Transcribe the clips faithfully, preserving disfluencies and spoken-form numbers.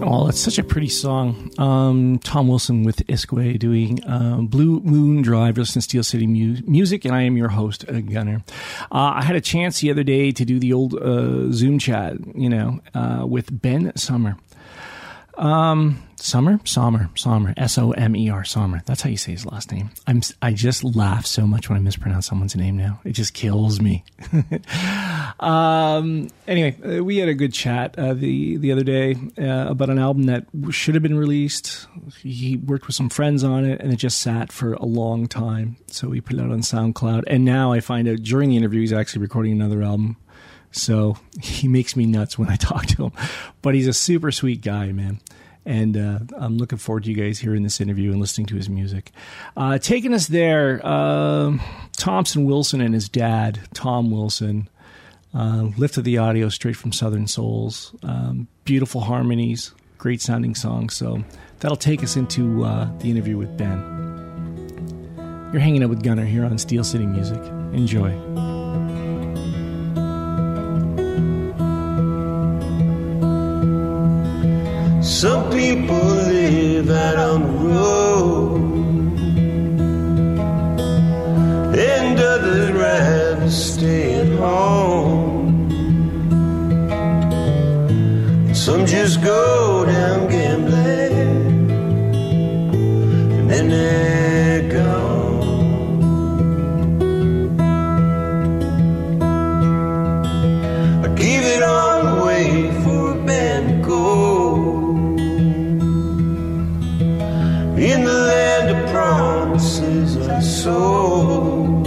Oh, it's such a pretty song. Um, Tom Wilson with Iskway doing um, Blue Moon Drive, listen to Steel City mu- Music, and I am your host, uh, Gunner. Uh, I had a chance the other day to do the old uh, Zoom chat, you know, uh, with Ben Sommer. Um, Sommer? Sommer. Sommer. S O M E R. Sommer. That's how you say his last name. I'm, I just laugh so much when I mispronounce someone's name now. It just kills me. um, anyway, uh, we had a good chat uh, the, the other day uh, about an album that should have been released. He worked with some friends on it, and it just sat for a long time. So we put it out on SoundCloud. And now I find out during the interview he's actually recording another album. So he makes me nuts when I talk to him. But he's a super sweet guy, man. And uh, I'm looking forward to you guys hearing this interview and listening to his music. Uh, taking us there, uh, Thompson Wilson and his dad, Tom Wilson, uh, lifted the audio straight from Southern Souls. Um, beautiful harmonies, great sounding songs. So that'll take us into uh, the interview with Ben. You're hanging out with Gunner here on Steel City Music. Enjoy. Some people live out on the road, and others rather stay at home. Some just go down gambling, and then they're gone. I give it all away for a band to go. In the land of promises unsold,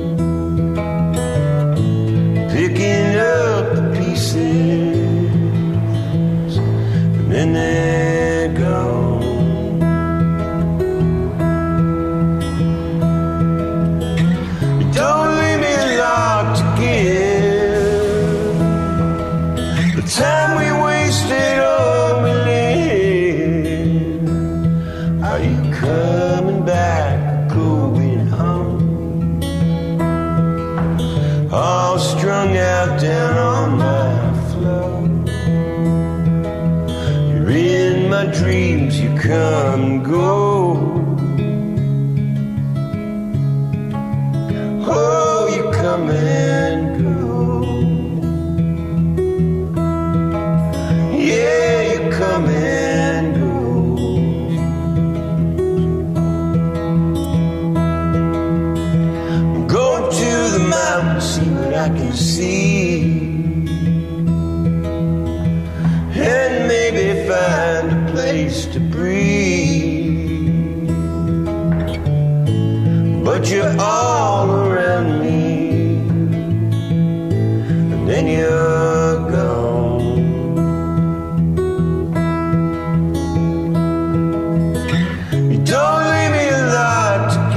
picking up the pieces, and then they're gone. You don't leave me a lot to give, the time we wasted on me. Coming back, going home, all strung out down on my floor. You're in my dreams, you come and go. Oh, you come and go. Yeah, you come and go. See what I can see, and maybe find a place to breathe. But you're all around me, and then you're gone. You don't leave me a lot to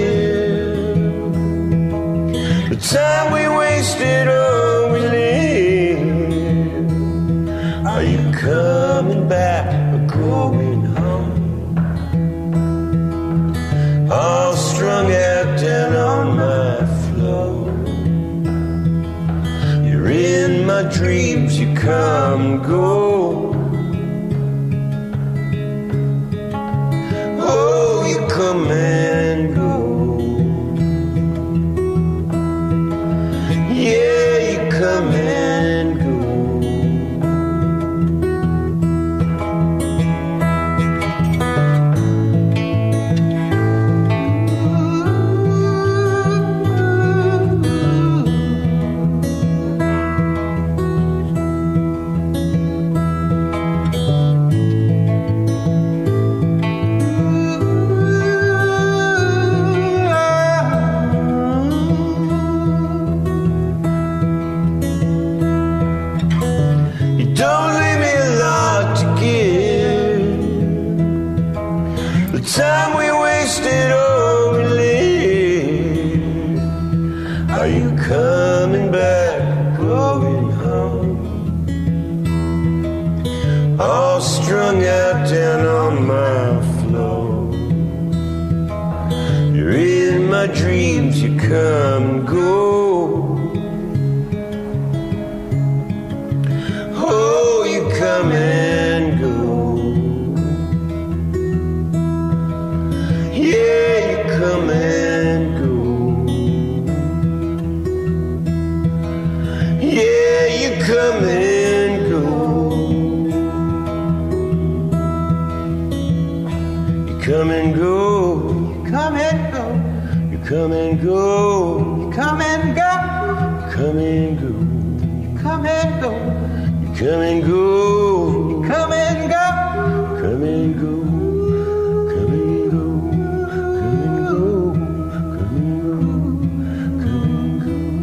give, the time we wasted, oh, we live. Are you coming back or going home? All strung out down on my floor. You're in my dreams, you come and go. Oh, you come and go. Yeah, you come and go. Time we wasted, oh, we live. Are you coming back, going home? All strung out down on my floor. You're in my dreams, you come and go. Oh, you come and go. come and go, come and go, come and go, come and go, come and go, come and go, come and go, come and go, come and go, come and go, come and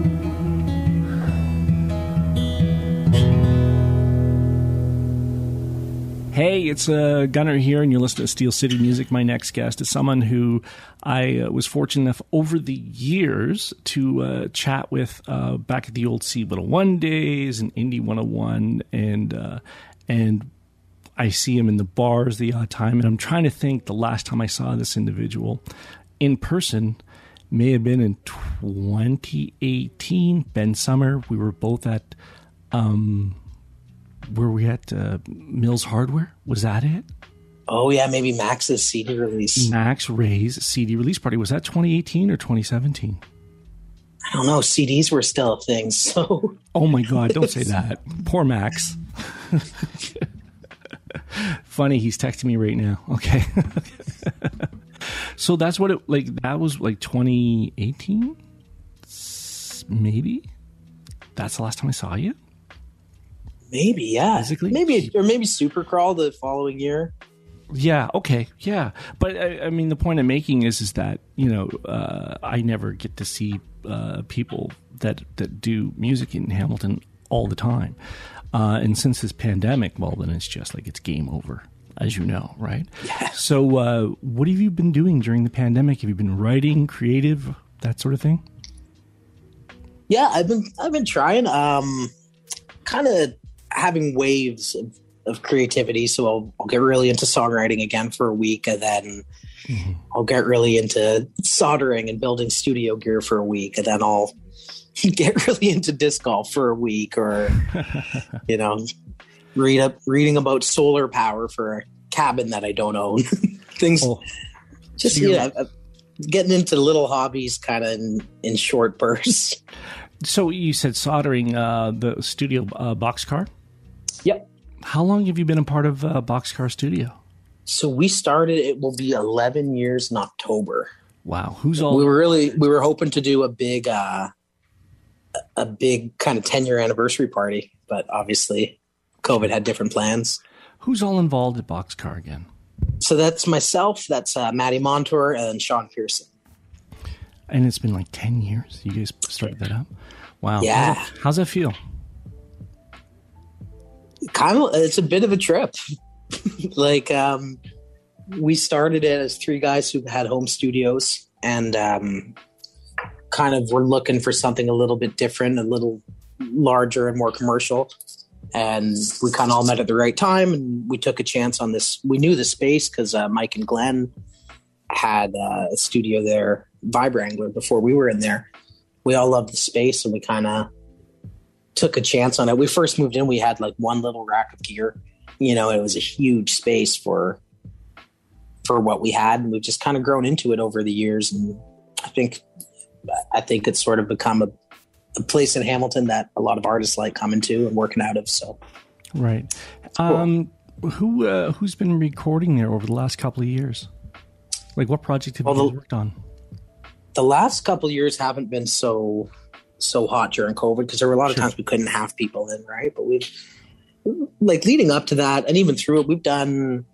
go. Hey, it's uh, Gunnar here, and you're listening to Steel City Music. My next guest is someone who I uh, was fortunate enough over the years to uh, chat with uh, back at the old C one oh one days and Indie one oh one, and uh, and I see him in the bars the odd time, and I'm trying to think the last time I saw this individual in person may have been in twenty eighteen. Ben Summer, we were both at... Um, Were we at uh, Mills Hardware? Was that it? Oh, yeah, maybe Max's C D release. Max Ray's C D release party. Was that twenty eighteen or twenty seventeen? I don't know. C Ds were still a thing, so... Oh, my God, don't say that. Poor Max. Funny, he's texting me right now. Okay. So that's what it... Like, that was like twenty eighteen? Maybe? That's the last time I saw you? Maybe, yeah. Physically? Maybe, or maybe Supercrawl the following year. Yeah, okay, yeah. But, I, I mean, the point I'm making is is that, you know, uh, I never get to see uh, people that, that do music in Hamilton all the time. Uh, and since this pandemic, well, then it's just like it's game over, as you know, right? Yeah. So uh, what have you been doing during the pandemic? Have you been writing, creative, that sort of thing? Yeah, I've been I've been trying. Um, kind of having waves of, of creativity. So I'll, I'll get really into songwriting again for a week, and then mm-hmm. I'll get really into soldering and building studio gear for a week, and then I'll get really into disc golf for a week, or you know, read up reading about solar power for a cabin that I don't own. Things oh. just so yeah, getting into little hobbies kind of in, in short bursts. So you said soldering uh, the studio uh, Boxcar? Yep. How long have you been a part of uh, Boxcar Studio? So we started, it will be eleven years in October. Wow. Who's all? We were really, we were hoping to do a big, uh, a big kind of ten year anniversary party, but obviously COVID had different plans. Who's all involved at Boxcar again? So that's myself, that's uh, Maddie Montour, and Sean Pearson. And it's been like ten years. You guys started that up? Wow. Yeah. How's that, how's that feel? Kind of, it's a bit of a trip. Like, um, we started it as three guys who had home studios, and um, kind of were looking for something a little bit different, a little larger and more commercial. And we kind of all met at the right time, and we took a chance on this. We knew the space because uh, Mike and Glenn had uh, a studio there, Vibrangler, before we were in there. We all loved the space, and we kind of took a chance on it. We first moved in, we had like one little rack of gear. You know, it was a huge space for for what we had, and we've just kind of grown into it over the years. And I think I think it's sort of become a, a place in Hamilton that a lot of artists like coming to and working out of. So, right. Um, cool. Who uh, who's been recording there over the last couple of years? Like, what project have well, you the, worked on? The last couple of years haven't been so so hot during COVID because there were a lot of sure. times we couldn't have people in, right? But we've, like, leading up to that and even through it, we've done,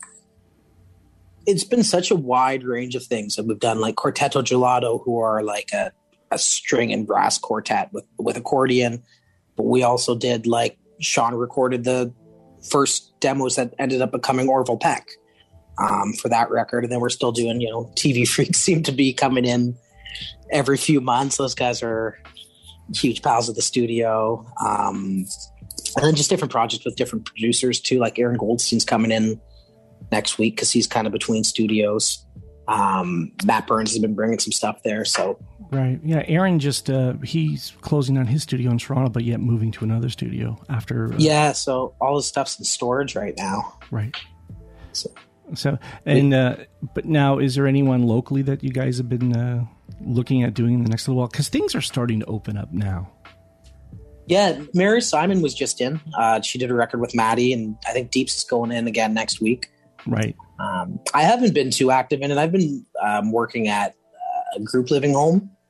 it's been such a wide range of things that we've done, like Quartetto Gelato, who are like a, a string and brass quartet with, with accordion. But we also did, like, Sean recorded the first demos that ended up becoming Orville Peck um, for that record. And then we're still doing, you know, T V Freaks seem to be coming in every few months. Those guys are huge pals of the studio. Um, and then just different projects with different producers too. Like Aaron Goldstein's coming in next week because he's kind of between studios. Um, Matt Burns has been bringing some stuff there. So right, yeah. Aaron just uh, he's closing down his studio in Toronto, but yet moving to another studio after. Uh, yeah, so all his stuff's in storage right now. Right. So, so and uh, but now, is there anyone locally that you guys have been uh, looking at doing in the next little while? Because things are starting to open up now. Yeah, Mary Simon was just in. Uh, she did a record with Maddie, and I think Deeps is going in again next week. Right. Um, I haven't been too active in it. I've been um, working at a group living home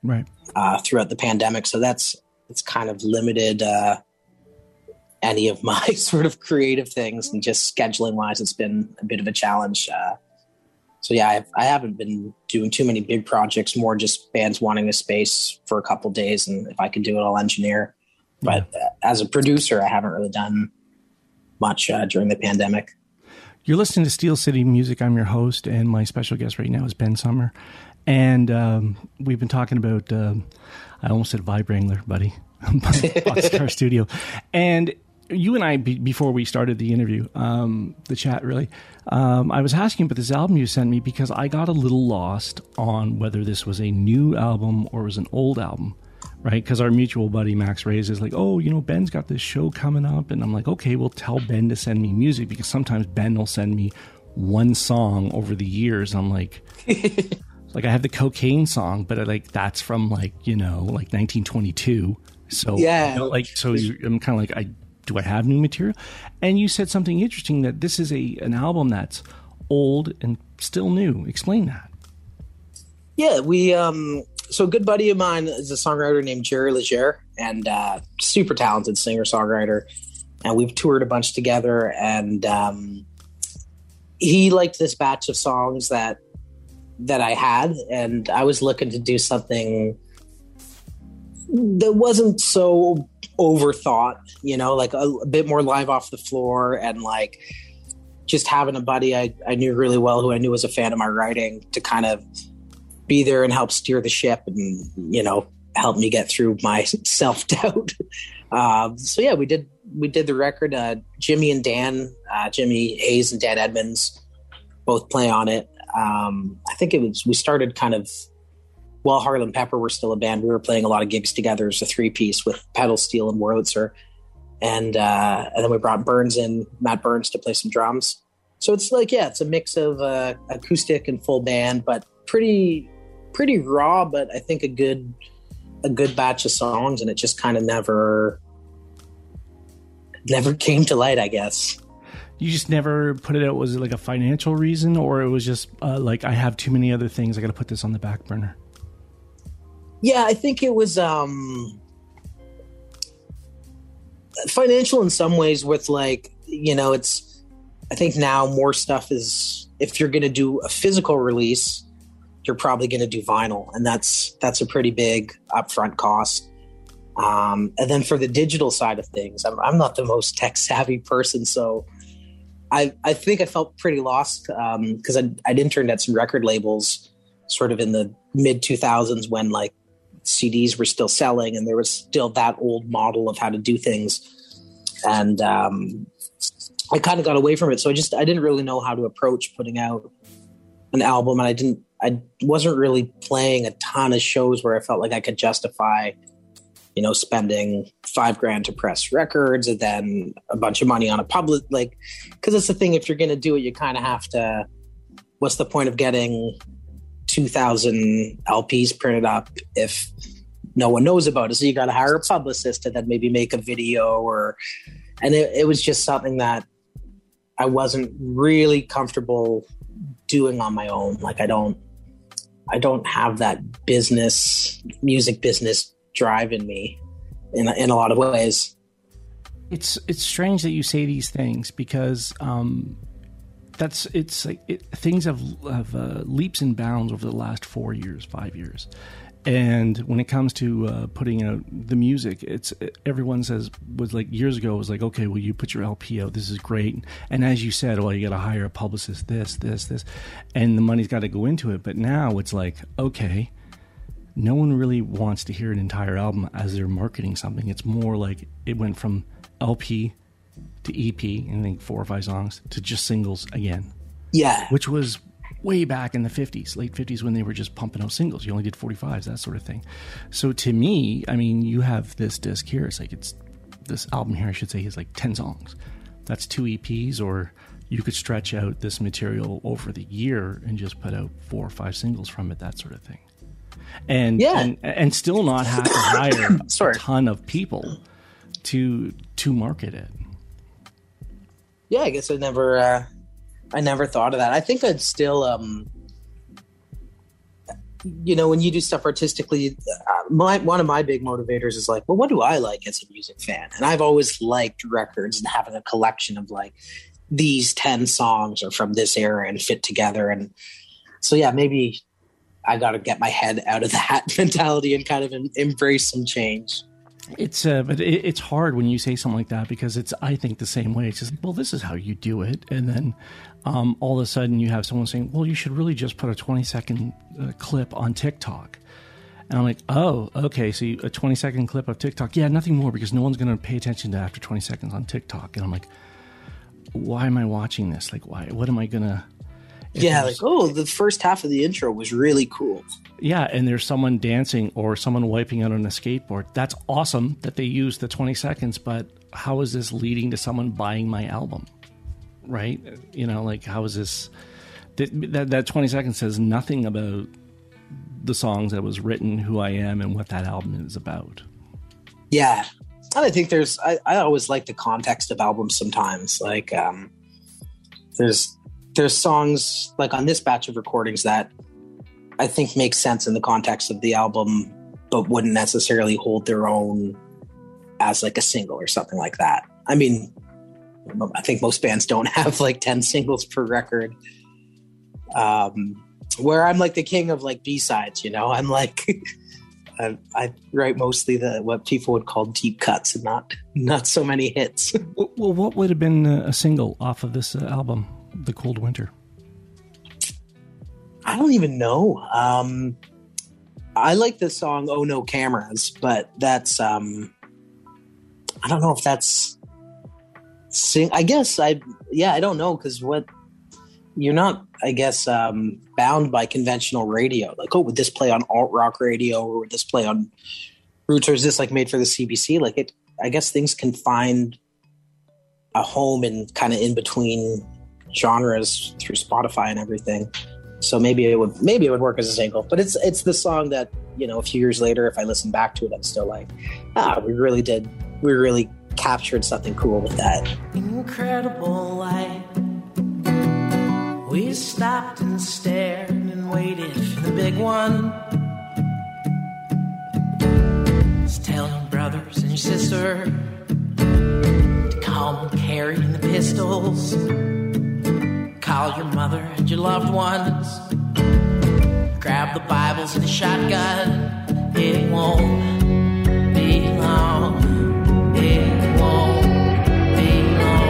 right, uh, throughout the pandemic. So that's it's kind of limited uh, any of my sort of creative things, and just scheduling wise, it's been a bit of a challenge. Uh, so yeah, I've, I haven't been doing too many big projects, more just bands wanting a space for a couple of days, and if I can do it, I'll engineer. But uh, as a producer, I haven't really done much uh, during the pandemic. You're listening to Steel City Music. I'm your host, and my special guest right now is Ben Sommer. And um, we've been talking about, uh, I almost said Vibe Wrangler, buddy, Boxcar Studio. And you and I, be, before we started the interview, um, the chat really, um, I was asking about this album you sent me because I got a little lost on whether this was a new album or was an old album, right? Because our mutual buddy Max Reyes is like, oh, you know, Ben's got this show coming up. And I'm like, okay, well, tell Ben to send me music, because sometimes Ben will send me one song over the years. I'm like... Like, I have the Cocaine song, but I, like, that's from, like, you know, like nineteen twenty-two. So, yeah. You know, like, so you, I'm kind of like, I do I have new material? And you said something interesting, that this is a an album that's old and still new. Explain that. Yeah, we, um, so a good buddy of mine is a songwriter named Jerry Leger, and uh, super talented singer-songwriter. And we've toured a bunch together, and um, he liked this batch of songs that that I had, and I was looking to do something that wasn't so overthought, you know, like a, a bit more live off the floor, and like just having a buddy I, I knew really well, who I knew was a fan of my writing, to kind of be there and help steer the ship and, you know, help me get through my self-doubt. um, so yeah, we did, we did the record. Uh, Jimmy and Dan, uh, Jimmy Hayes and Dan Edmonds both play on it. Um, I think it was, we started kind of while Harlan Pepper were still a band. We were playing a lot of gigs together as a three piece with Pedal Steel and Wurlitzer. And, uh, and then we brought Burns in, Matt Burns, to play some drums. So it's like, yeah, it's a mix of, uh, acoustic and full band, but pretty, pretty raw, but I think a good, a good batch of songs. And it just kind of never, never came to light, I guess. You just never put it out? Was it like a financial reason, or it was just uh, like, I have too many other things, I got to put this on the back burner? Yeah, I think it was um, financial in some ways, with like, you know, it's, I think now more stuff is, if you're going to do a physical release, you're probably going to do vinyl. And that's, that's a pretty big upfront cost. Um, and then for the digital side of things, I'm, I'm not the most tech savvy person. So I, I think I felt pretty lost because um, I'd, I'd interned at some record labels sort of in the mid two thousands, when like C Ds were still selling and there was still that old model of how to do things. And um, I kind of got away from it. So I just, I didn't really know how to approach putting out an album. And I didn't, I wasn't really playing a ton of shows where I felt like I could justify, you know, spending five grand to press records and then a bunch of money on a public, like, cause it's the thing, if you're going to do it, you kind of have to, what's the point of getting two thousand L Ps printed up if no one knows about it? So you got to hire a publicist to then maybe make a video, or, and it, it was just something that I wasn't really comfortable doing on my own. Like I don't, I don't have that business, music business drive in me in in a lot of ways. It's it's strange that you say these things, because um, that's it's like it, things have have uh, leaps and bounds over the last four years, five years, and when it comes to uh, putting out the music, it's everyone says was like years ago it was like, okay, well, you put your L P out, this is great, and as you said, well, you got to hire a publicist, this, this, this, and the money's got to go into it. But now it's like, okay, no one really wants to hear an entire album as they're marketing something. It's more like it went from L P to E P, and I think four or five songs, to just singles again. Yeah. Which was way back in the fifties, late fifties, when they were just pumping out singles. You only did forty-fives, that sort of thing. So to me, I mean, you have this disc here. It's like, it's this album here, I should say, is like ten songs. That's two E Ps, or you could stretch out this material over the year and just put out four or five singles from it, that sort of thing. And, yeah. and and still not have to hire Sorry. a ton of people to to market it. Yeah, I guess I never uh, I never thought of that. I think I'd still um you know, when you do stuff artistically, uh, my one of my big motivators is like, well, what do I like as a music fan? And I've always liked records and having a collection of like these ten songs are from this era and fit together. And so, yeah, maybe I got to get my head out of that mentality and kind of em- embrace some change. It's uh, but it, it's hard when you say something like that because it's I think the same way. It's just well, this is how you do it, and then um, all of a sudden you have someone saying, well, you should really just put a twenty second uh, clip on TikTok, and I'm like, oh, okay, so you, a twenty second clip of TikTok, yeah, nothing more because no one's going to pay attention to after twenty seconds on TikTok, and I'm like, why am I watching this? Like, why? What am I gonna? Yeah, like, oh, the first half of the intro was really cool. Yeah, and there's someone dancing or someone wiping out on a skateboard. That's awesome that they use the twenty seconds, but how is this leading to someone buying my album? Right? You know, like, how is this... That, that, that twenty seconds says nothing about the songs that was written, who I am, and what that album is about. Yeah. And I think there's... I, I always like the context of albums sometimes. Like, um, there's... There's songs like on this batch of recordings that I think make sense in the context of the album, but wouldn't necessarily hold their own as like a single or something like that. I mean, I think most bands don't have like ten singles per record. Um, where I'm like the king of like B-sides, you know, I'm like, I, I write mostly the, what people would call deep cuts and not, not so many hits. Well, what would have been a single off of this album? The Cold Winter? I don't even know. Um, I like the song "Oh No Cameras," but that's um, I don't know if that's sing. I guess I yeah I don't know because what you're not I guess um, bound by conventional radio. Like, oh, would this play on alt rock radio or would this play on Roots or is this like made for the C B C? Like it, I guess things can find a home in kind of in between genres through Spotify and everything. So maybe it would maybe it would work as a single. But it's it's the song that, you know, a few years later, if I listen back to it, I'm still like, ah, we really did we really captured something cool with that. Incredible light. We stopped and stared and waited for the big one. It's telling brothers and your sister to come carrying the pistols. Call your mother and your loved ones. Grab the Bibles and a shotgun. It won't be long. It won't be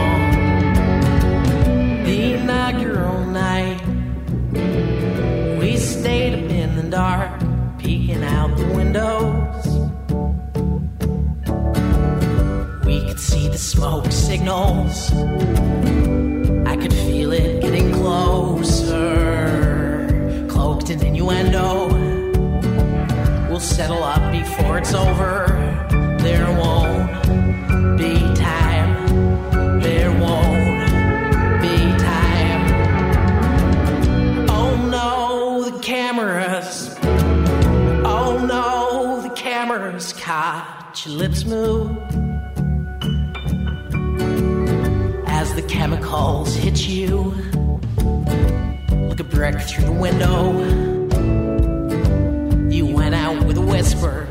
long. The inaugural night, we stayed up in the dark, peeking out the windows. We could see the smoke signals. I could feel it getting closer, cloaked in innuendo. We'll settle up before it's over. There won't be time. There won't be time. Oh no, the cameras. Oh no, the cameras caught your lips move. As the chemicals hit you, like a brick through the window. You went out with a whisper.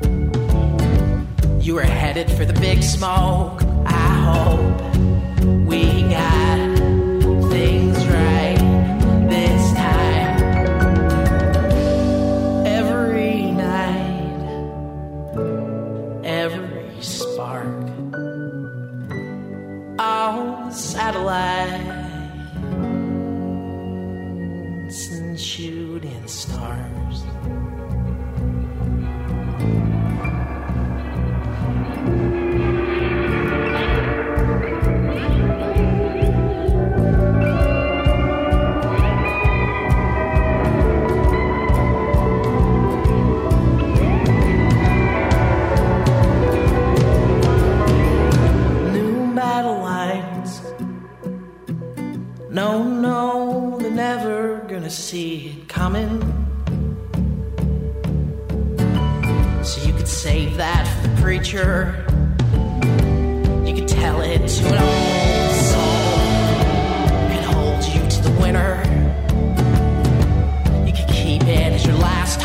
You were headed for the big smoke. I hope we got things right this time. Every night, every spark, all satellites and shooting stars. No, no, they're never gonna see it coming. So you could save that for the preacher. You could tell it to an old soul. You could hold you to the winter. You could keep it as your last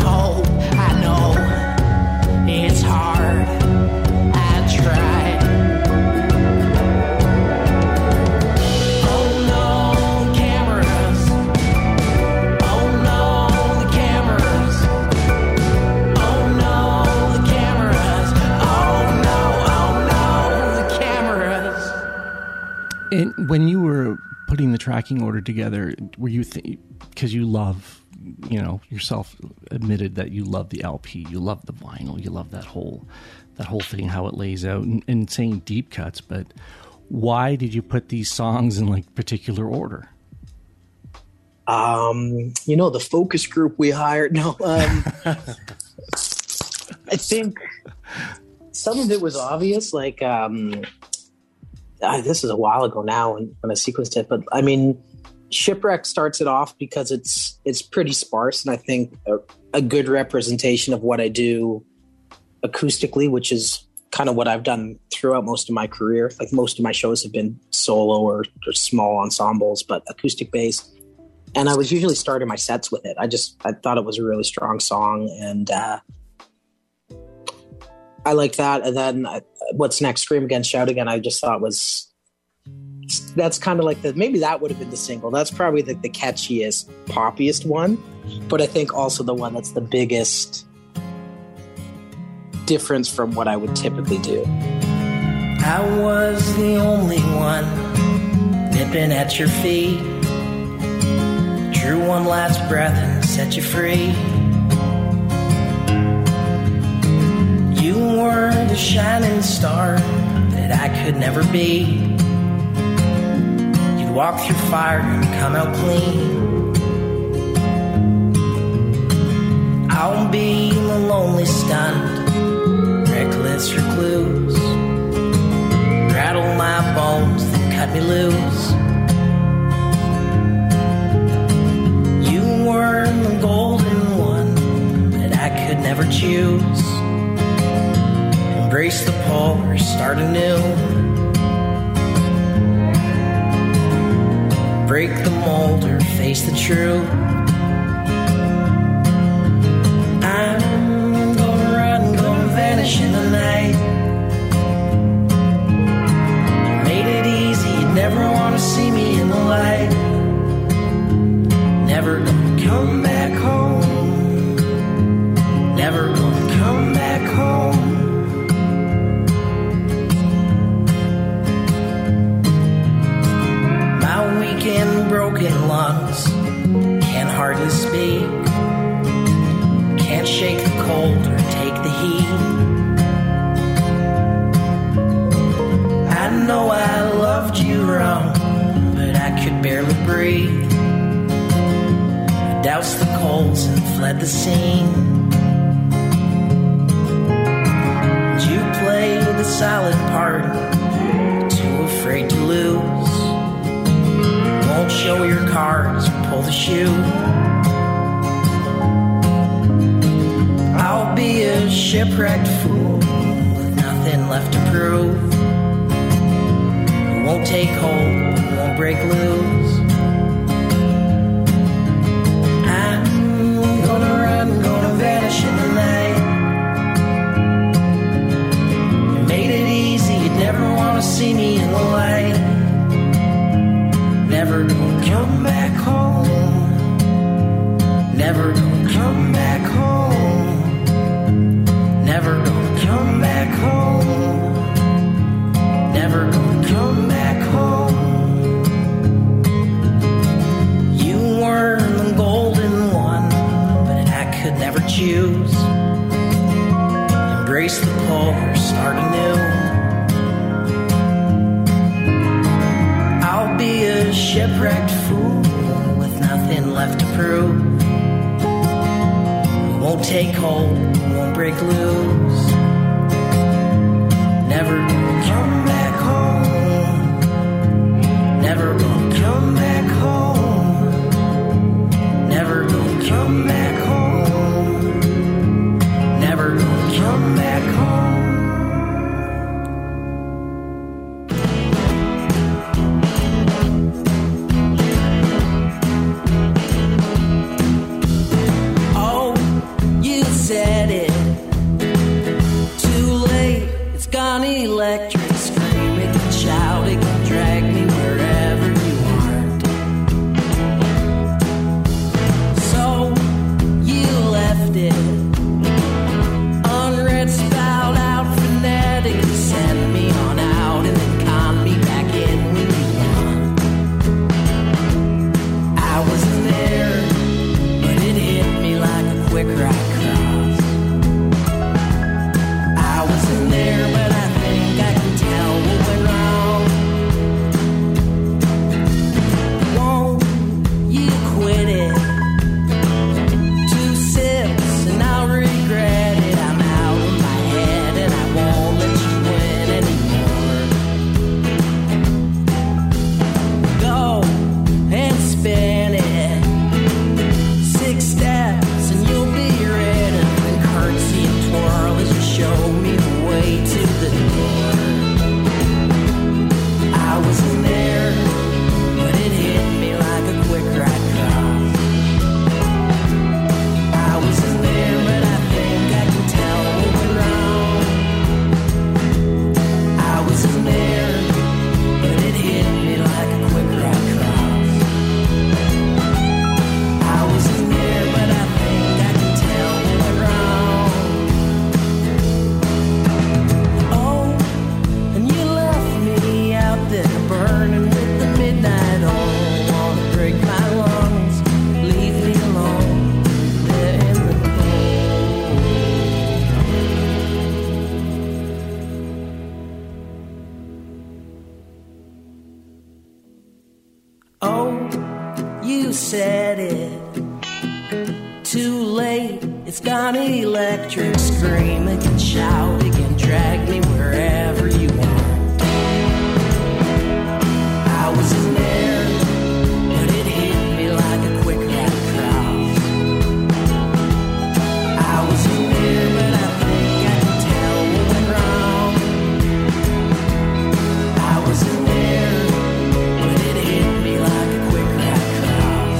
And when you were putting the tracking order together, were you th- because you love, you know, yourself admitted that you love the L P, you love the vinyl, you love that whole that whole thing, how it lays out, and, and saying deep cuts, but why did you put these songs in like particular order? Um, you know, the focus group we hired. No, um, I think some of it was obvious. Like, um, uh, this is a while ago now when, when I sequenced it, but I mean, Shipwreck starts it off because it's it's pretty sparse, and I think a, a good representation of what I do acoustically, which is kind of what I've done throughout most of my career. Like most of my shows have been solo or, or small ensembles, but acoustic based. And I was usually starting my sets with it. I just, I thought it was a really strong song, and uh, I like that. And then I, What's Next, Scream Again, Shout Again, I just thought was, that's kind of like the, maybe that would have been the single. That's probably the, the catchiest, poppiest one. But I think also the one that's the biggest difference from what I would typically do. I was the only one nipping at your feet. Drew one last breath and set you free. You were the shining star that I could never be. You'd walk through fire and come out clean. I'll be the lonely stunned, reckless recluse. Rattle my bones, then cut me loose. You were the golden one that I could never choose. Embrace the pull or start anew. Break the mold or face the truth. I'm gonna run, gonna vanish in the night. You made it easy, you'd never wanna see me in the light. Never gonna come back home. Never gonna come back home. My weekend broken lungs can't hardly speak. Can't shake the cold or take the heat. I know I loved you wrong, but I could barely breathe. Doused the coals and fled the scene. You played the silent part, too afraid to lose. Won't show your cards or pull the shoe. I'll be a shipwrecked fool with nothing left to prove. Who won't take hold, won't break loose. Vanish in the night. You made it easy, you'd never want to see me in the light. Never gonna come back home. Never gonna come back home. Never gonna come back home. Never gonna come back home. You were the golden one could never choose. Embrace the pull or start anew. I'll be a shipwrecked fool with nothing left to prove. Who won't take hold, won't break loose. Never gonna come back home. Never gonna come back home. Never gonna come back home. Never gonna come back home. Oh, you said it. Too late, it's gone electric. Screaming and shouting and drag me wherever you aren't. said it. Too late, it's gone electric. Scream again, shout again, drag me wherever you want. I was in there, but it hit me like a quick rap cross. I was in there, but I think I can tell what went wrong. I was in there, but it hit me like a quick rap cross.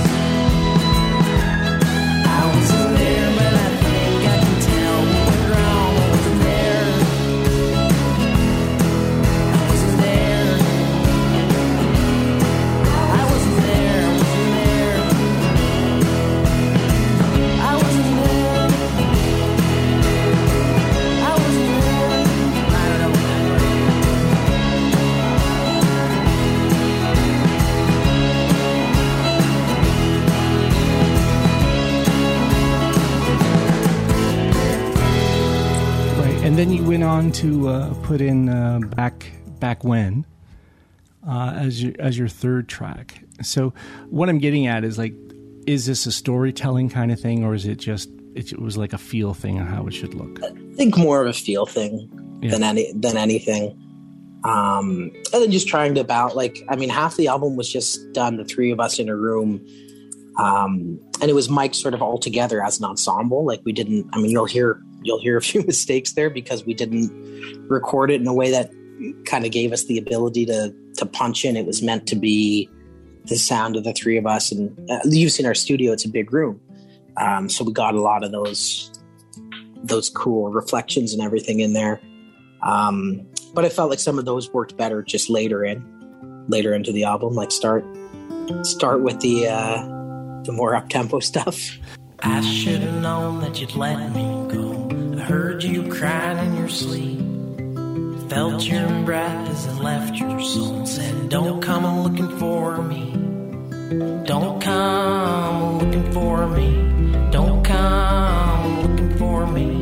I was in there, but I think I can tell what went wrong. I wasn't there. I wasn't there. I wasn't there. I wasn't there. I wasn't there. I don't know what that Right, and then you went on to uh, put in uh, back back when uh, as your as your third track. So what I'm getting at is like, is this a storytelling kind of thing, or is it just it was like a feel thing on how it should look? I think more of a feel thing Yeah. than any than anything. Um, and then just trying to about like I mean, half the album was just done, the three of us in a room, um, and it was Mike sort of all together as an ensemble. Like we didn't. I mean, you'll hear you'll hear a few mistakes there because we didn't record it in a way that kind of gave us the ability to to punch in. It was meant to be the sound of the three of us, and uh, you've seen our studio; it's a big room, um, so we got a lot of those those cool reflections and everything in there. Um, but I felt like some of those worked better just later in, later into the album. Like start start with the uh, the more up tempo stuff. I should have known that you'd let me go. I heard you crying in your sleep. Felt your breath as it left your soul. Said, don't come looking for me. Don't come looking for me. Don't come looking for me.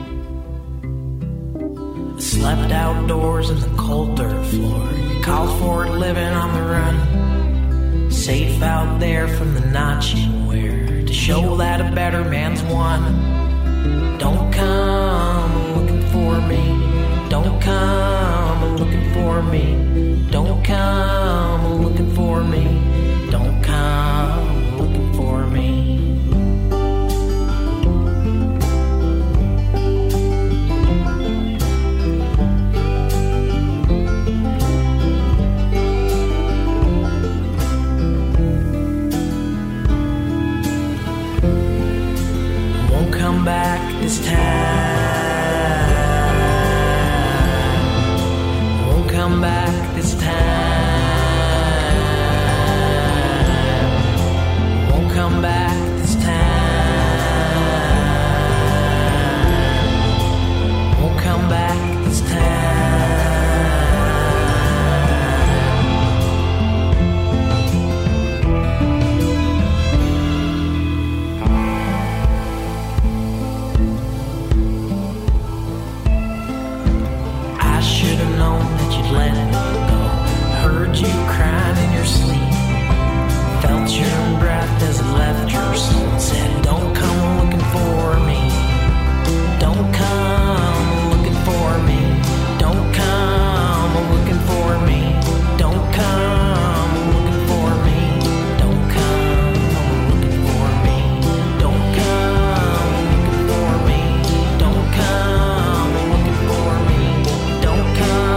I slept outdoors in the cold dirt floor. You called for it living on the run. Safe out there from the notch you wear. To show that a better man's won. Don't come looking for me. Don't come looking for me. Don't come looking for me. Don't come looking for me. Come back this time. Won't come back this time. Won't come back this time. Won't come back this time. Let me go. Heard you crying in your sleep. Felt your breath as it left your soul. Said, don't come looking for me. Don't come looking for me. Don't come looking for me. Don't come looking for me. Don't come looking for me. Don't come looking for me. Don't come looking for me. Don't come.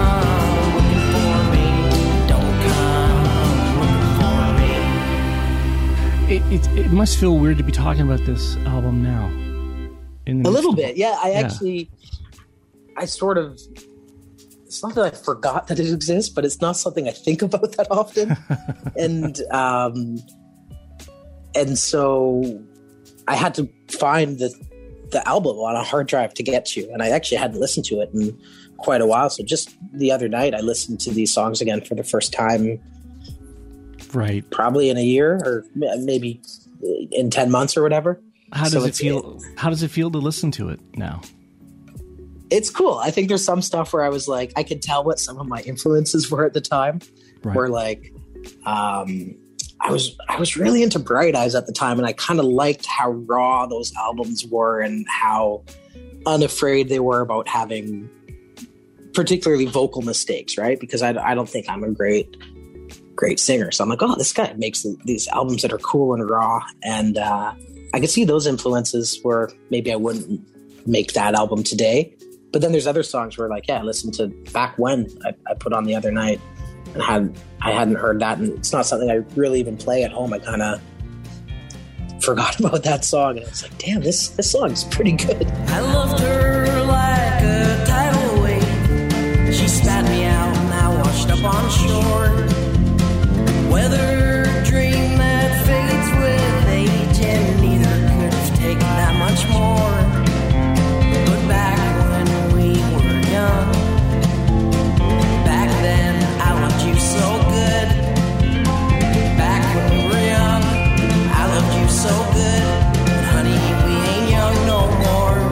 It, it, it must feel weird to be talking about this album now. In the A little midst of- bit, yeah. I Yeah. actually, I sort of, it's not that I forgot that it exists, but it's not something I think about that often. and, um, and so I had to find the, the album on a hard drive to get to. And I actually hadn't listened to it in quite a while. So just the other night, I listened to these songs again for the first time. Right. Probably in a year or maybe in ten months or whatever. How does So it it's- feel? How does it feel to listen to it now? It's cool. I think there's some stuff where I was like, I could tell what some of my influences were at the time. Right. Where like, um, I was I was really into Bright Eyes at the time, and I kind of liked how raw those albums were and how unafraid they were about having particularly vocal mistakes, right? Because I, I don't think I'm a great great singer. So I'm like, oh, this guy makes these albums that are cool and raw. And uh, I could see those influences where maybe I wouldn't make that album today. But then there's other songs where like, yeah, I listened to back when I, I put on the other night and had I hadn't heard that. And it's not something I really even play at home. I kind of forgot about that song. And I was like, damn, this, this song is pretty good. I loved her like a tidal wave. She spat me out and I washed up on shore. Weather dream that fades with age, and neither could have taken that much more. But back when we were young, back then I loved you so good. Back when we were young, I loved you so good. But honey, we ain't young no more.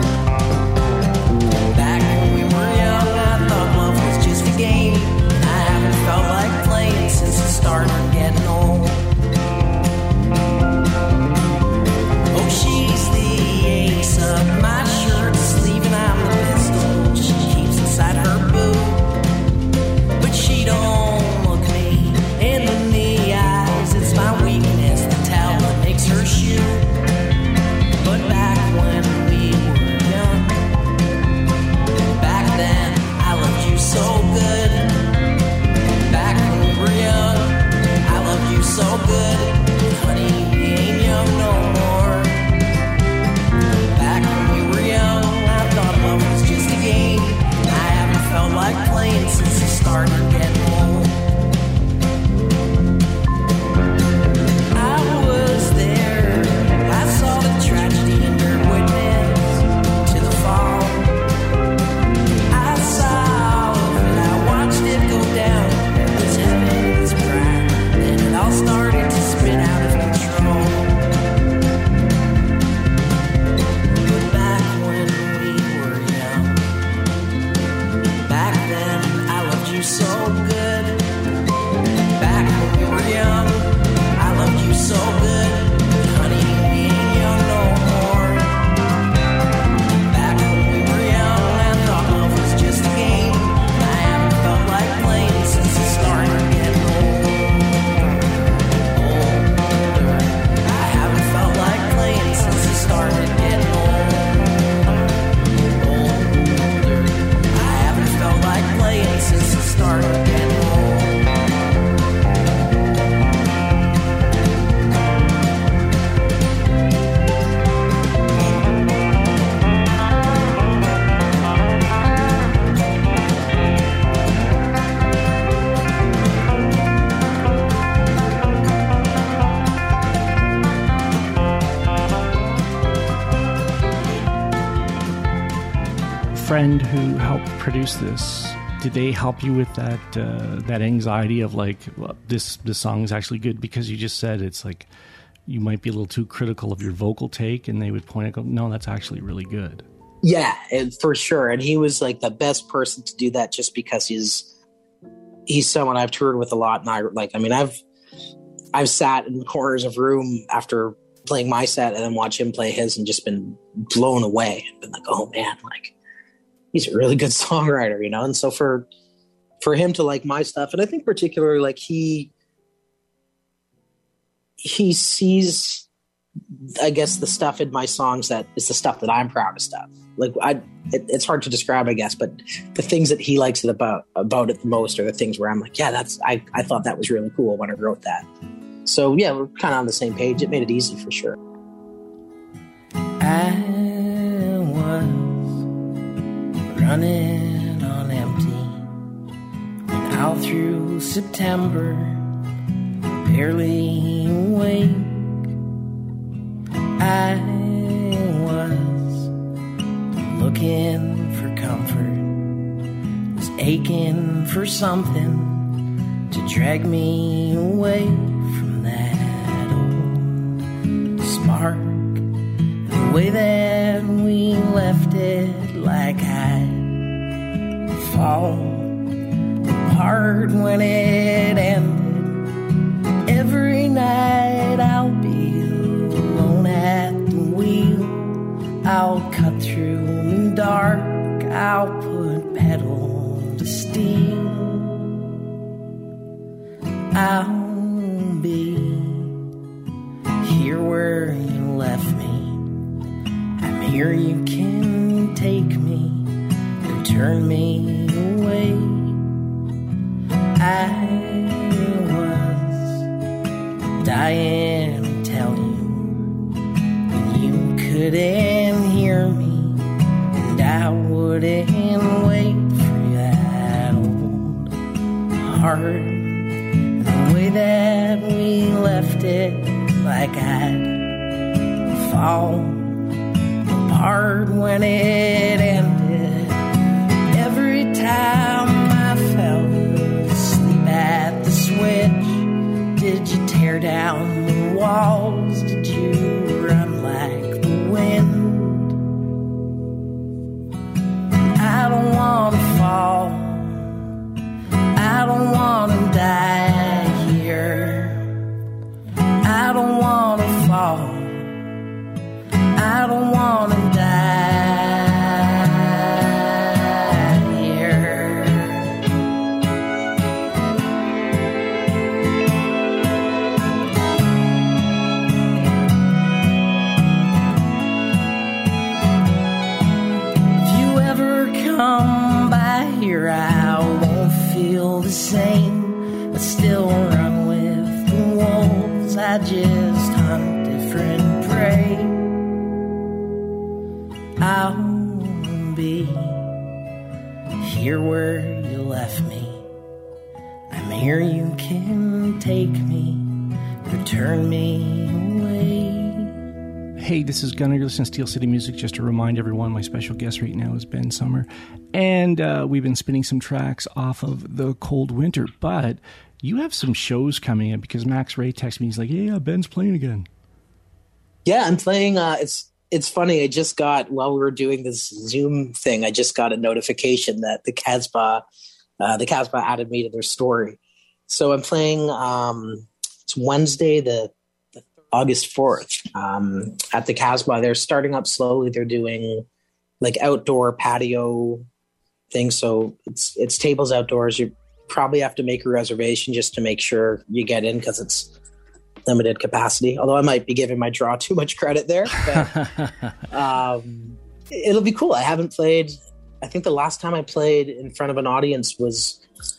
Back when we were young, I thought love was just a game, and I haven't felt like playing since the start of getting old. Oh, she's the ace of my shirt sleeve, and I'm the pistol she keeps inside her boot. But she don't look me in the eyes. It's my weakness, the towel that makes her shoot. But back when we were young, back then I loved you so good. Back when we were young, I loved you so good. But honey, we ain't young no more. Back when we were young, I thought love was just a game. I haven't felt like playing since the start of getting old. I was there, I saw the tragedy and your witness to the fall. I saw it, I watched it go down. It was heaven's pride, then it all started to spin out of control. But back when we were young, back then I loved you so good. Back when we were young, I loved you so good. But honey, we ain't young no more. Back when we were young, I thought love was just a game. I haven't felt like playing since the start of getting older. Older. I haven't felt like playing since the start of getting older. Older. I haven't felt like playing since the start of getting older. Friend who helped produce this, did they help you with that uh, that anxiety of like, well, this this song is actually good? Because you just said it's like you might be a little too critical of your vocal take, and they would point and go, no, that's actually really good. Yeah, and for sure. And he was like the best person to do that, just because he's he's someone I've toured with a lot. And I like, I mean, I've I've sat in corners of room after playing my set and then watch him play his and just been blown away and been like, oh man, like he's a really good songwriter, you know? And so for for him to like my stuff, and I think particularly like he he sees, I guess, the stuff in my songs that is the stuff that I'm proudest of. Like I, it, it's hard to describe, I guess, but the things that he likes it about about it the most are the things where I'm like, yeah, that's I, I thought that was really cool when I wrote that. So yeah, we're kind of on the same page. It made it easy for sure. I was running on empty, and out through September, barely awake. I was looking for comfort, was aching for something to drag me away from that old spark. The way that we left it, like I'd fall apart when it ended. Every night I'll cut through the dark, I'll put pedal to steel. I'll be here where you left me. I'm here, you can take me or turn me away. I was dying to tell you when you couldn't hear me, and I wouldn't wait for that old heart. The way that we left it, like I'd fall apart when it ended. Every time I fell asleep at the switch, did you tear down the walls? Did you run like the wind? I don't want to fall, I don't want to die here. I don't want to fall, I don't want to die here. If you ever come by here, I won't feel the same, but still run with the wolves. I just hunt different prey. I'll be here where you left me. I'm here, you can take me or turn me away. Hey, this is Gunnar. You're listening to Steel City Music. Just to remind everyone, my special guest right now is Ben Summer. And uh, we've been spinning some tracks off of The Cold Winter. But you have some shows coming up because Max Ray texted me. He's like, yeah, Ben's playing again. Yeah, I'm playing. Uh, it's it's funny. I just got, while we were doing this Zoom thing, I just got a notification that the Casbah, uh, the Casbah added me to their story. So I'm playing, um, it's Wednesday, the, the August fourth, um, at the Casbah. They're starting up slowly. They're doing like outdoor patio things. So it's, it's tables outdoors. You probably have to make a reservation just to make sure you get in, because it's limited capacity, although I might be giving my draw too much credit there. But, um, it'll be cool. I haven't played, I think the last time I played in front of an audience was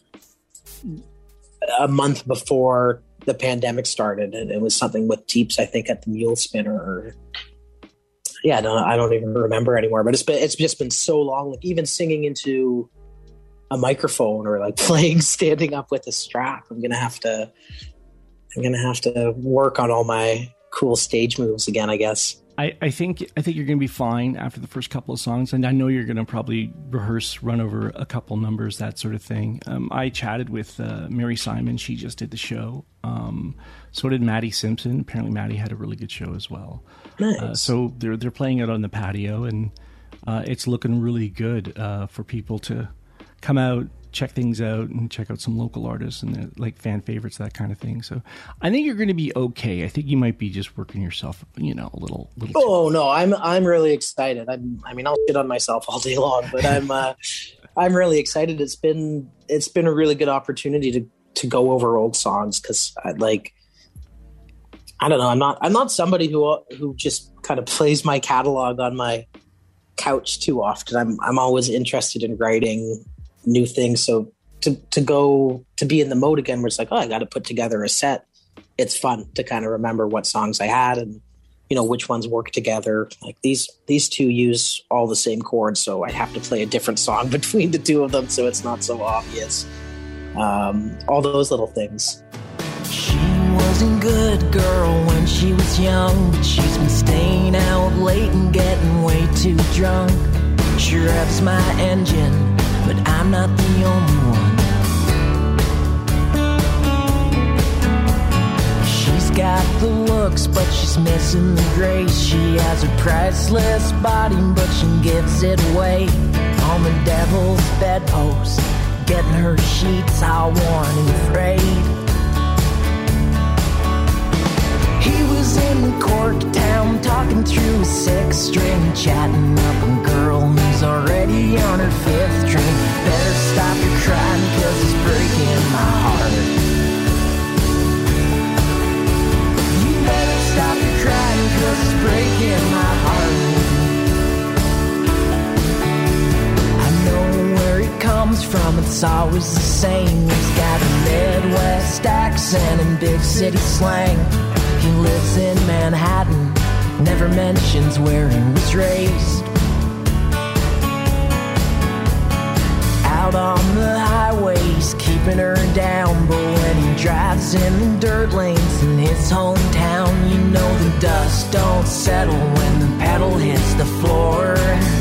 a month before the pandemic started, and it was something with Deeps, I think, at the Mule Spinner. Or, yeah, I don't, I don't even remember anymore, but it's been, it's just been so long. Like even singing into a microphone or like playing standing up with a strap, I'm going to have to I'm going to have to work on all my cool stage moves again, I guess. I, I think I think you're going to be fine after the first couple of songs, and I know you're going to probably rehearse, run over a couple numbers, that sort of thing. Um, I chatted with uh, Mary Simon; she just did the show. Um, so did Maddie Simpson. Apparently, Maddie had a really good show as well. Nice. Uh, so they're they're playing it on the patio, and uh, it's looking really good uh, for people to come out, check things out, and check out some local artists and uh, like fan favorites, that kind of thing. So I think you're going to be okay. I think you might be just working yourself, you know, a little. little oh no, I'm I'm really excited. I'm, I mean, I'll shit on myself all day long, but I'm uh, I'm really excited. It's been it's been a really good opportunity to to go over old songs, because I like. I don't know. I'm not. I'm not somebody who who just kind of plays my catalog on my couch too often. I'm I'm always interested in writing new things. So to to go to be in the mode again, where it's like, oh, I got to put together a set. It's fun to kind of remember what songs I had and, you know, which ones work together. Like these these two use all the same chords, so I have to play a different song between the two of them, so it's not so obvious. Um, all those little things. She wasn't good girl when she was young, but she's been staying out late and getting way too drunk. She revs my engine, but I'm not the only one. She's got the looks, but she's missing the grace. She has a priceless body, but she gives it away on the devil's bedpost, getting her sheets all worn and frayed. He was in the Cork town, talking through a six string, chatting up a girl who's already on her fifth drink. Better stop your crying, cause it's breaking my heart. You better stop your crying, cause it's breaking my heart. I know where he comes from, it's always the same. He's got a Midwest accent and big city slang. He lives in Manhattan, never mentions where he was raised. Out on the highways, keeping her down, but when he drives in the dirt lanes in his hometown, you know the dust don't settle when the pedal hits the floor.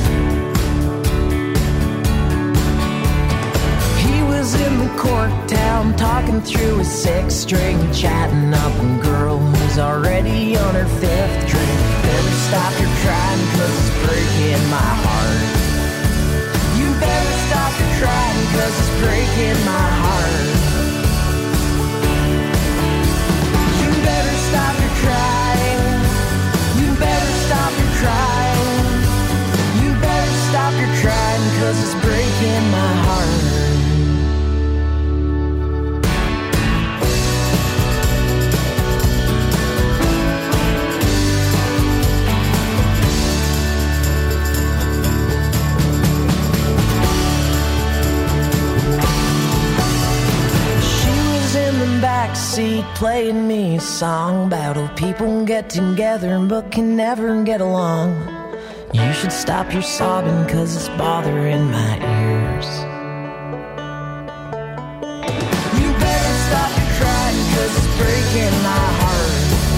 He was in the Cork town, talking through a six string, chatting up a girl who's already on her fifth drink. Better stop your crying, cause it's breaking my heart. You better stop your crying, cause it's breaking my heart. You better stop your crying. You better stop your crying. You better stop your crying, cause it's breaking my heart. Backseat playing me a song about how people get together but can never get along. You should stop your sobbing, cause it's bothering my ears. You better stop your crying, cause it's breaking my heart.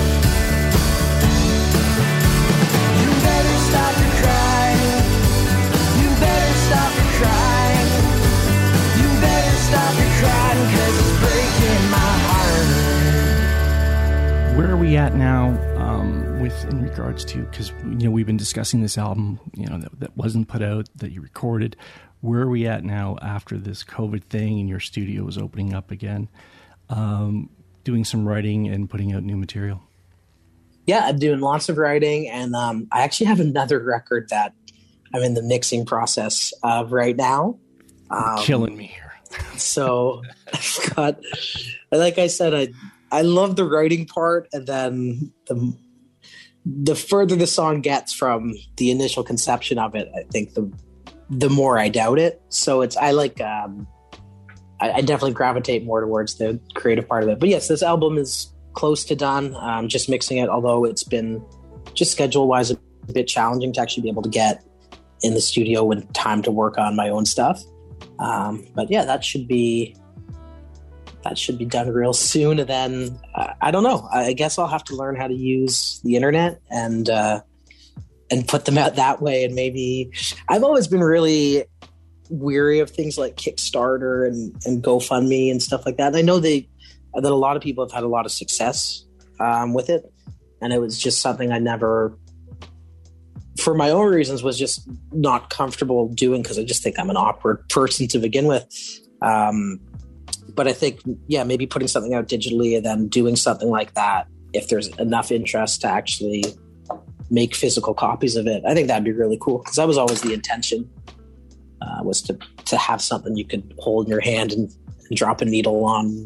You better stop your crying. You better stop your crying. You better stop your crying, cause it's breaking my heart. Where are we at now um, with in regards to, because you know we've been discussing this album, you know that, that wasn't put out, that you recorded. Where are we at now after this COVID thing and your studio is opening up again? Um, doing some writing and putting out new material. Yeah, I'm doing lots of writing, and um, I actually have another record that I'm in the mixing process of right now. Um, Killing me here. So I've got, like I said, I I love the writing part, and then the the further the song gets from the initial conception of it, I think the the more I doubt it. So it's I like um, I, I definitely gravitate more towards the creative part of it. But yes, this album is close to done. I'm just mixing it, although it's been just schedule wise a bit challenging to actually be able to get in the studio with time to work on my own stuff. Um, but yeah, that should be that should be done real soon. And then uh, I don't know. I guess I'll have to learn how to use the internet and uh, and put them out that way. And maybe I've always been really weary of things like Kickstarter and, and GoFundMe and stuff like that. And I know they that a lot of people have had a lot of success um, with it, and it was just something I never, for my own reasons, was just not comfortable doing because I just think I'm an awkward person to begin with. Um, but I think, yeah, maybe putting something out digitally and then doing something like that, if there's enough interest to actually make physical copies of it, I think that'd be really cool, because that was always the intention, uh, was to, to have something you could hold in your hand and, and drop a needle on,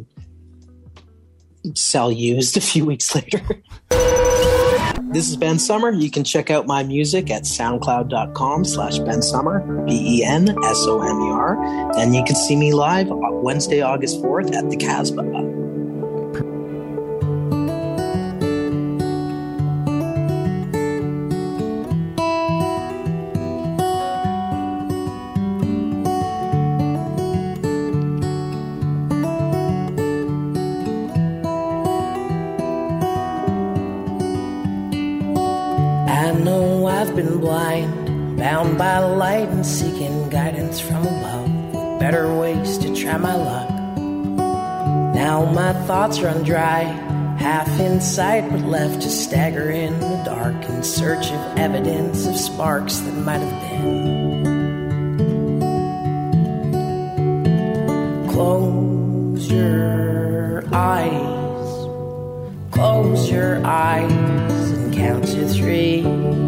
sell used a few weeks later. This is Ben Sommer. You can check out my music at soundcloud.com slash Ben Sommer, B E N S O M E R. And you can see me live on Wednesday, August fourth at the Casbah. Been blind, bound by light and seeking guidance from above, with better ways to try my luck. Now my thoughts run dry, half in sight but left to stagger in the dark in search of evidence of sparks that might have been. Close your eyes, close your eyes and count to three.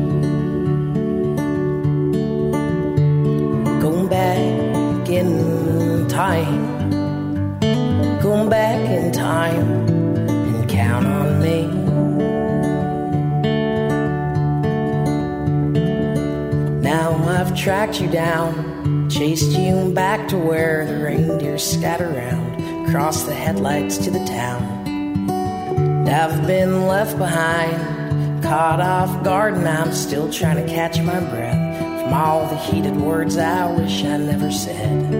Going back in time, going back in time, and count on me. Now I've tracked you down, chased you back to where the reindeer scatter round, across the headlights to the town. And I've been left behind, caught off guard, and I'm still trying to catch my breath from all the heated words I wish I never said.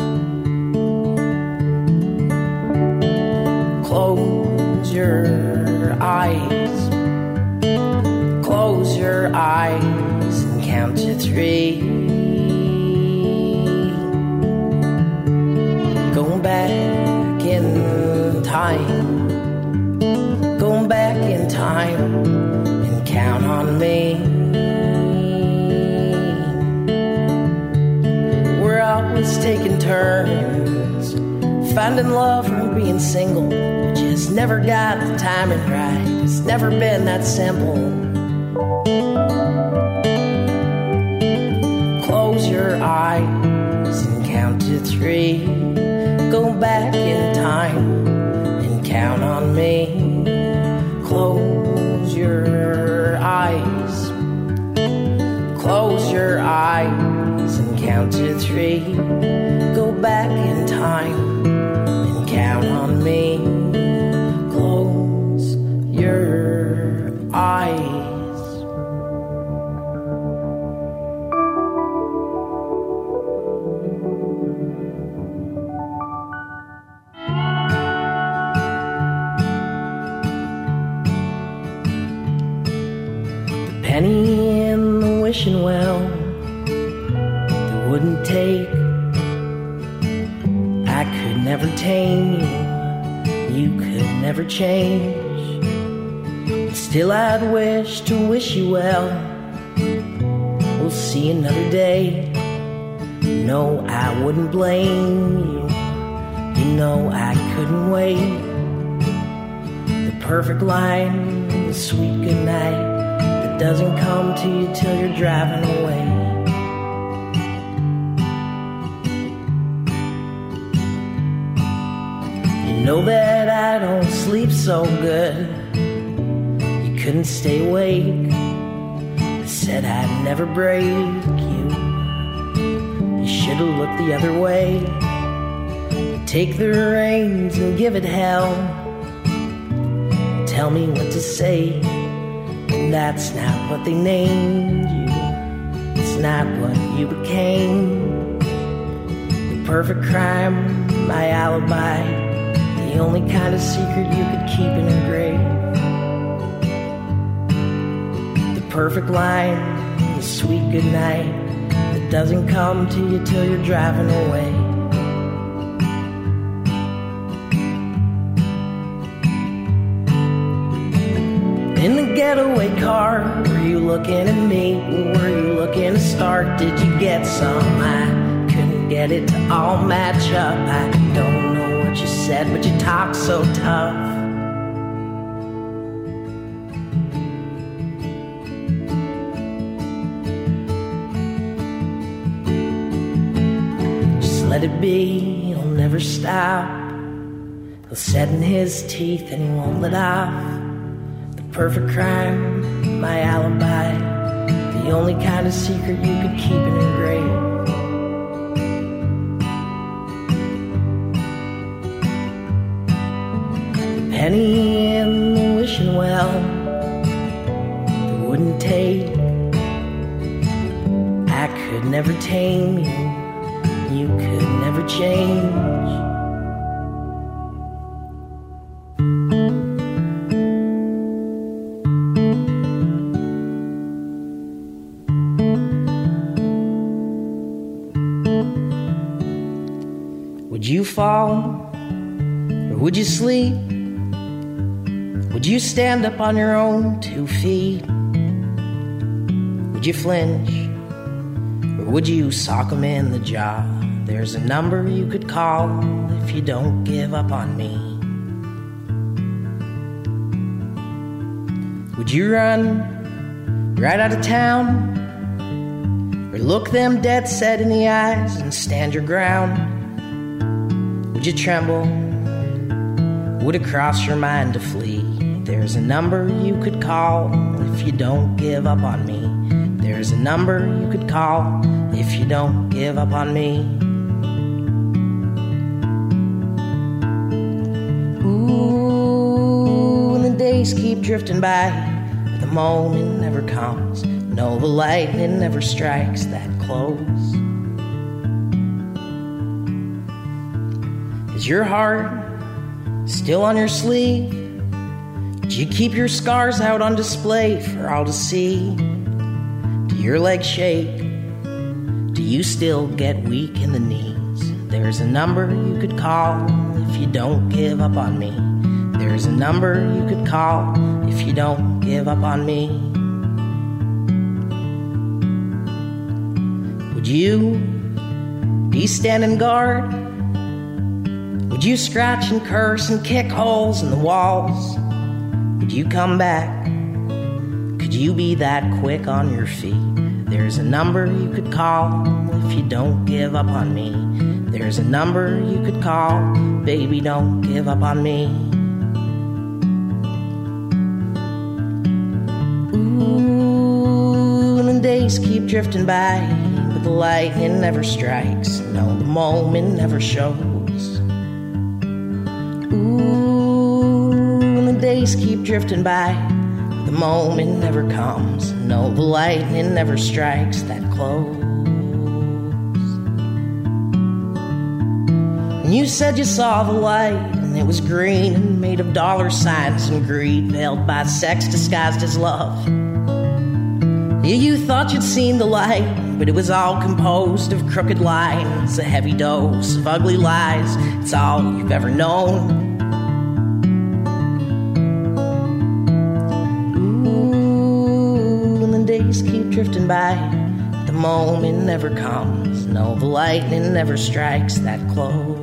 Close your eyes, close your eyes, and count to three. Going back in time, going back in time, and count on me. We're always taking turns, finding love from being single. We just never got the timing right, it's never been that simple. Close your eyes and count to three. Go back in time and count on me. Close your eyes, close your eyes and count to three. Go back in time and count on me. Close your eyes. Penny in the wishing well that wouldn't take. I could never tame you, you could never change. And still I'd wish to wish you well. We'll see another day. No, I wouldn't blame you. You know I couldn't wait. The perfect line, the sweet goodnight doesn't come to you till you're driving away. You know that I don't sleep so good. You couldn't stay awake. I said I'd never break you. You should have looked the other way. Take the reins and give it hell. Tell me what to say. That's not what they named you. It's not what you became. The perfect crime, my alibi, the only kind of secret you could keep in a grave. The perfect line, the sweet goodnight that doesn't come to you till you're driving away. In the getaway car, were you looking at me? Were you looking to start? Did you get some? I couldn't get it to all match up. I don't know what you said, but you talk so tough. Just let it be, he'll never stop. He'll set in his teeth and he won't let off. Perfect crime, my alibi, the only kind of secret you could keep in a grave. The penny in the wishing well that wouldn't take. I could never tame you, you could never change. Would you fall, or would you sleep? Would you stand up on your own two feet? Would you flinch, or would you sock 'em in the jaw? There's a number you could call if you don't give up on me. Would you run right out of town, or look them dead set in the eyes and stand your ground? Would you tremble? Would it cross your mind to flee? There's a number you could call if you don't give up on me. There's a number you could call if you don't give up on me. Ooh, and the days keep drifting by, but the moment never comes. No, the lightning never strikes that close. Is your heart still on your sleeve? Do you keep your scars out on display for all to see? Do your legs shake? Do you still get weak in the knees? There's a number you could call if you don't give up on me. There's a number you could call if you don't give up on me. Would you be standing guard? Would you scratch and curse and kick holes in the walls? Would you come back? Could you be that quick on your feet? There's a number you could call if you don't give up on me. There's a number you could call, baby, don't give up on me. Ooh, and the days keep drifting by, but the lightning never strikes. No, the moment never shows. Ooh, and the days keep drifting by, the moment never comes. No, the lightning never strikes that close. And you said you saw the light, and it was green and made of dollar signs and greed, veiled by sex disguised as love. Yeah, you thought you'd seen the light, but it was all composed of crooked lines, a heavy dose of ugly lies. It's all you've ever known. Keep drifting by, the moment never comes. No, the lightning never strikes that close.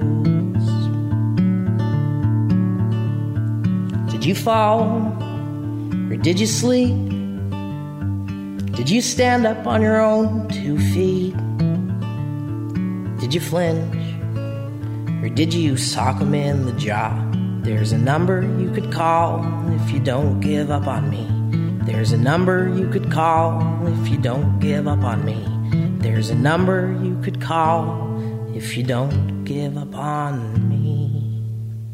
Did you fall, or did you sleep? Did you stand up on your own two feet? Did you flinch, or did you sock 'em in the jaw? There's a number you could call if you don't give up on me. There's a number you could call if you don't give up on me. There's a number you could call if you don't give up on me.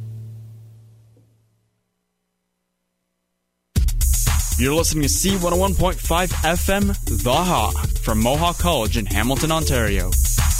You're listening to C one oh one point five F M, The Heart, from Mohawk College in Hamilton, Ontario.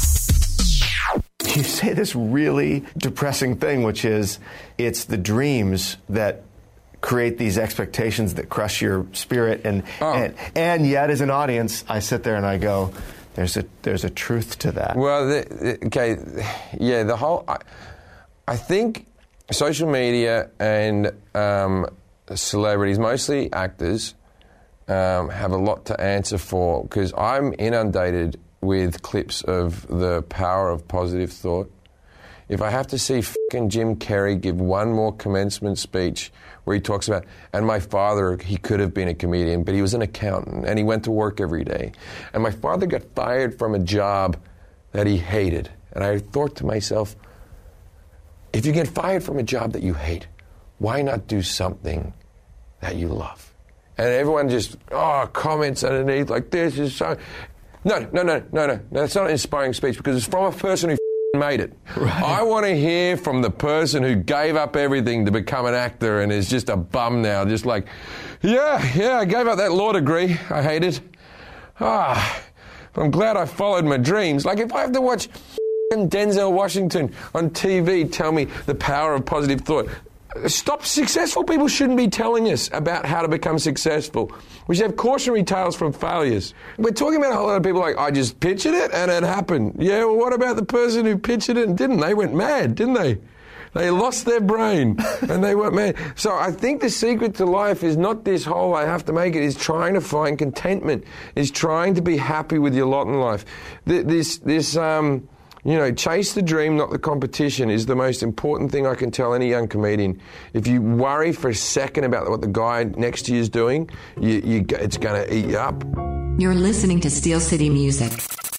You say this really depressing thing, which is it's the dreams that create these expectations that crush your spirit, and, oh. and and yet as an audience I sit there and I go, there's a there's a truth to that. Well, the, the, okay, yeah, the whole I, I think social media and um, celebrities, mostly actors, um, have a lot to answer for, because I'm inundated with clips of the power of positive thought. If I have to see fucking Jim Carrey give one more commencement speech where he talks about, and my father, he could have been a comedian, but he was an accountant, and he went to work every day. And my father got fired from a job that he hated. And I thought to myself, if you get fired from a job that you hate, why not do something that you love? And everyone just, oh, comments underneath like, this is so... No, no, no, no, no. That's not an inspiring speech, because it's from a person who made it. Right. I want to hear from the person who gave up everything to become an actor and is just a bum now, just like, yeah, yeah, I gave up that law degree. I hate it. Ah, but I'm glad I followed my dreams. Like, if I have to watch Denzel Washington on T V tell me the power of positive thought, stop. Successful people shouldn't be telling us about how to become successful. We should have cautionary tales from failures. We're talking about a whole lot of people like, I just pictured it and it happened. Yeah, well, what about the person who pictured it and didn't? They went mad, didn't they? They lost their brain and they went mad. So I think the secret to life is not this whole I have to make it, is trying to find contentment, is trying to be happy with your lot in life. This, this, um... You know, chase the dream, not the competition, is the most important thing I can tell any young comedian. If you worry for a second about what the guy next to you is doing, you, you, it's going to eat you up. You're listening to Steel City Music.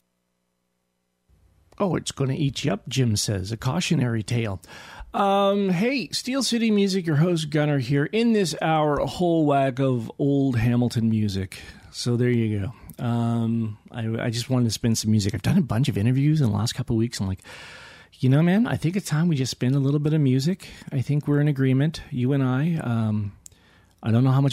Oh, it's going to eat you up, Jim says. A cautionary tale. Um, hey, Steel City Music, your host Gunnar here. In this hour, a whole whack of old Hamilton music. So there you go. Um, I, I just wanted to spin some music. I've done a bunch of interviews in the last couple of weeks. I'm like, you know, man, I think it's time we just spin a little bit of music. I think we're in agreement, you and I. Um, I don't know how much